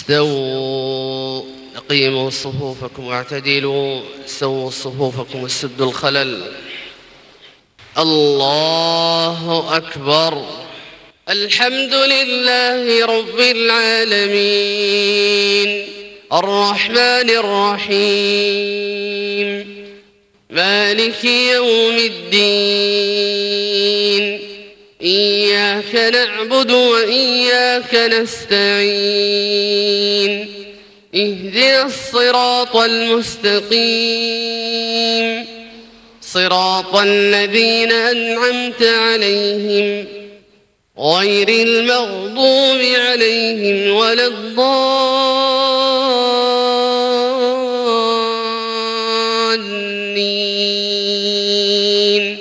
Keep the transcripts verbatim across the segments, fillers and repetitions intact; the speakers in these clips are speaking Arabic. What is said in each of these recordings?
استووا أقيموا صفوفكم واعتدلوا سووا صفوفكم وسدوا الخلل. الله أكبر. الحمد لله رب العالمين الرحمن الرحيم مالك يوم الدين إياك نعبد وإياك نستعين اهدنا الصراط المستقيم صراط الذين أنعمت عليهم غير المغضوب عليهم ولا الضالين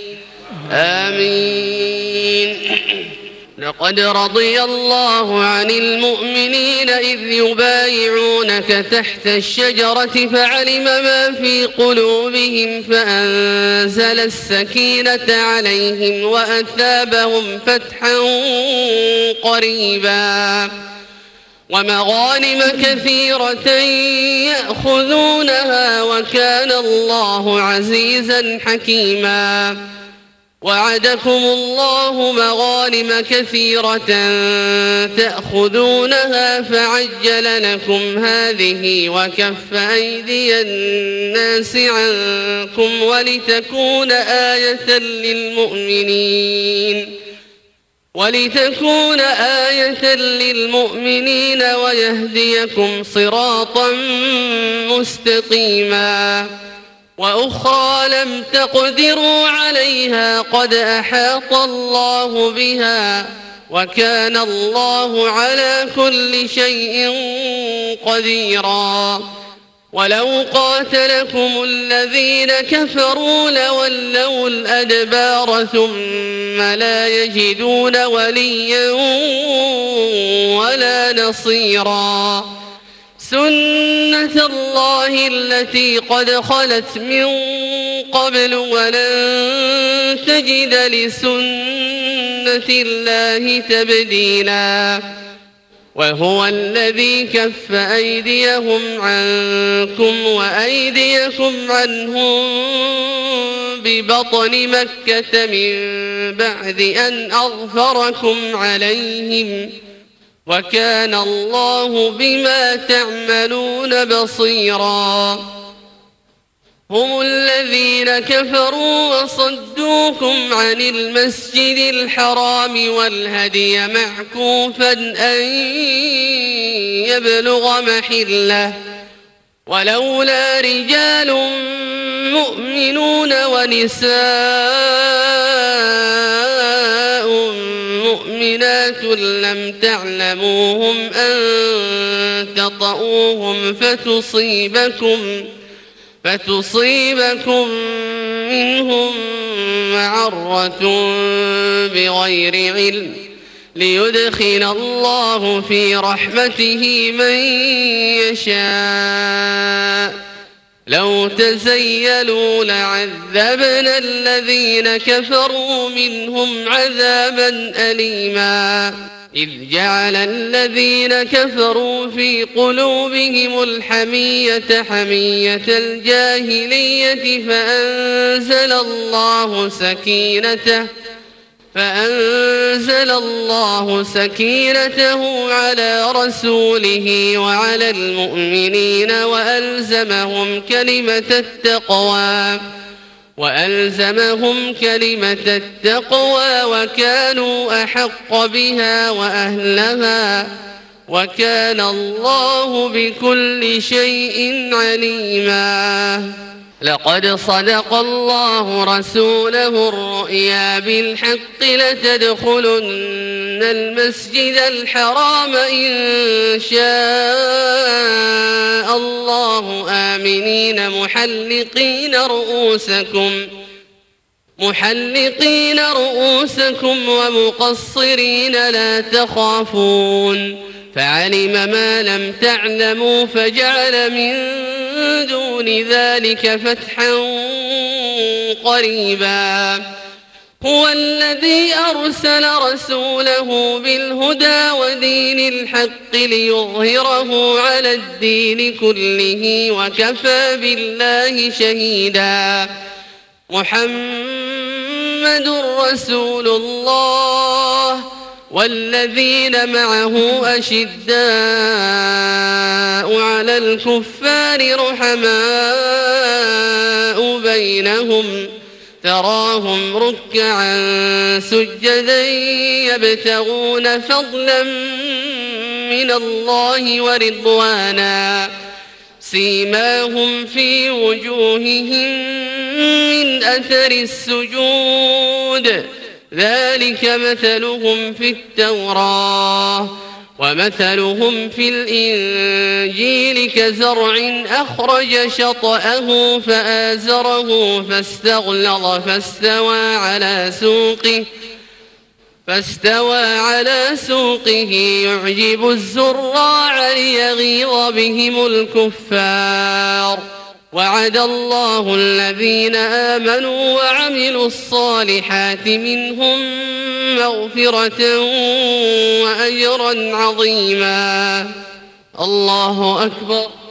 آمين. لقد رضي الله عن المؤمنين إذ يبايعونك تحت الشجرة فعلم ما في قلوبهم فأنزل السكينة عليهم وأثابهم فتحا قريبا ومغانم كثيرة يأخذونها وكان الله عزيزا حكيما. وعدكم الله مغانم كثيرة تأخذونها فعجل لكم هذه وكف أيدي الناس عنكم ولتكون آية للمؤمنين ولتكون آية للمؤمنين ويهديكم صراطا مستقيما. وأخرى لم تقدروا عليها قد أحاط الله بها وكان الله على كل شيء قديرا. ولو قاتلكم الذين كفروا لولوا الأدبار ثم لا يجدون وليا ولا نصيرا. سنة الله التي قد خلت من قبل ولن تجد لسنة الله تبديلا. وهو الذي كف أيديهم عنكم وأيديكم عنهم ببطن مكة من بعد أن أظفركم عليهم وكان الله بما تعملون بصيرا. هم الذين كفروا وصدوكم عن المسجد الحرام والهدي معكوفا أن يبلغ محله ولولا رجال مؤمنون ونساء مؤمنات لم تعلموهم أن تطؤوهم فتصيبكم فتصيبكم منهم معرة بغير علم ليدخل الله في رحمته من يشاء. لو تزيلوا لعذبنا الذين كفروا منهم عذابا أليما. إذ جعل الذين كفروا في قلوبهم الحمية حمية الجاهلية فأنزل الله سكينته فأنزل الله سكينته على رسوله وعلى المؤمنين وألزمهم كلمة التقوى وألزمهم كلمة التقوى وكانوا أحق بها وأهلها وكان الله بكل شيء عليما. لقد صدق الله رسوله الرؤيا بالحق لتدخلن المسجد الحرام إن شاء الله آمنين محلقين رؤوسكم محلقين رؤوسكم ومقصرين لا تخافون فعلم ما لم تعلموا فجعل من دون ذلك فتحا قريبا. هو الذي أرسل رسوله بالهدى ودين الحق ليظهره على الدين كله وكفى بالله شهيدا محمد رسول الله والذين معه أشداء على الكفار رحماء بينهم تراهم ركعا سجدا يبتغون فضلا من الله ورضوانا سيماهم في وجوههم من أثر السجود ذلك مثلهم في التوراة ومثلهم في الإنجيل كزرع أخرج شطأه فآزره فاستغلظ فاستوى على سوقه فاستوى على سوقه يعجب الزراع ليغيظ بهم الكفار وعد الله الذين آمنوا وعملوا الصالحات منهم مغفرة وأجرا عظيما الله أكبر.